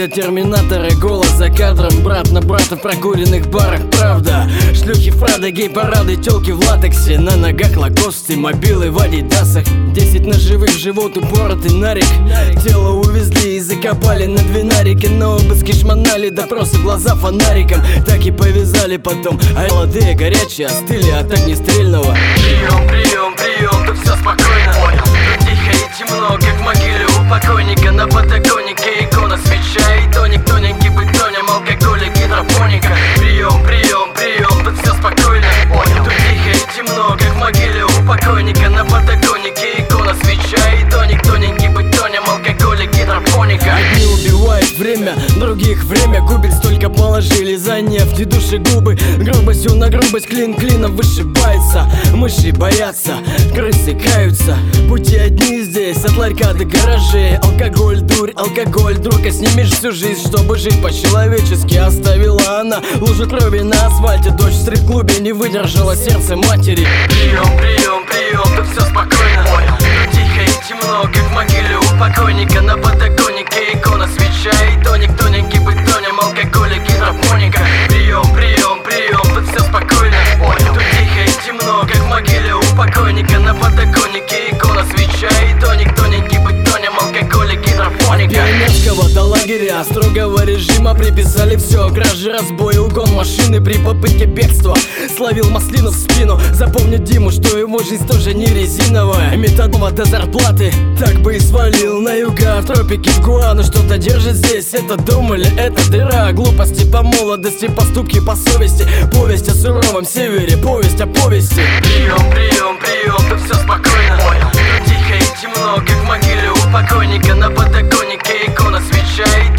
Орудия терминатора, голос за кадром, брат на брата в прокуренных барах. Правда, шлюхи, фрады, гей-парады, тёлки в латексе, на ногах лакосты, мобилы в адидасах. 10 ножевых в живот, упоротый нарик. Тело увезли и закопали на двинарике. На обыске шмонали, допросы, глаза фонариком. Так и повязали потом, а молодые горячие остыли от огнестрельного. Прием, прием, прием, тут все спокойно. Тут тихо и темно, как в могиле у покойника. На подоконнике икона, свеча и тоник. Тоненький бетонем, алкоголь и гидропоника. Прием, прием, прием, тут все спокойно. Тут тихо и темно, как в могиле у покойника. На подоконнике икона, свеча и тоник. Тоненький бетонем, алкоголь и гидропоника. Одни убивают время, других время губит. Столько положили за нефть и душегубы. Грубостью на грубость, клин клином вышибается. Мыши боятся, крысы каются. Пути одни здесь, от ларька до гаражей. Алкоголь, дурь, алкоголь, друг, а снимешь всю жизнь, чтобы жить по-человечески. Оставила она лужу крови на асфальте. Дочь в стрип-клубе не выдержала сердце матери. Прием, прием, прием, тут все спокойно. Тут тихо и темно, как в могиле у покойника. На подоконнике икона, свеча и тоник. Тоненький бетонем, алкоголь и гидропоника. Прием, прием, прием, тут все спокойно. Тут тихо и темно, как в могиле у покойника. На подоконнике икона, свеча и тоник. Тоненький бетонем, алкоголь и гидропоника. Пионерского до лагеря строгого режима приписали все. Кражи, разбой, угон машины при попытке бегства. Словил маслину в спину. Запомни Диму, что его жизнь тоже не резиновая. Методова до зарплаты, так бы и свалил на юга, в тропике, в Гуану. Что-то держит здесь, это дом или это дыра. Глупости по молодости, поступки по совести. Повесть о суровом севере, повесть о повести. Прием, прием, прием, тут все спокойно. Тут тихо и темно, как в могиле у покойника. На подоконнике икона, свеча и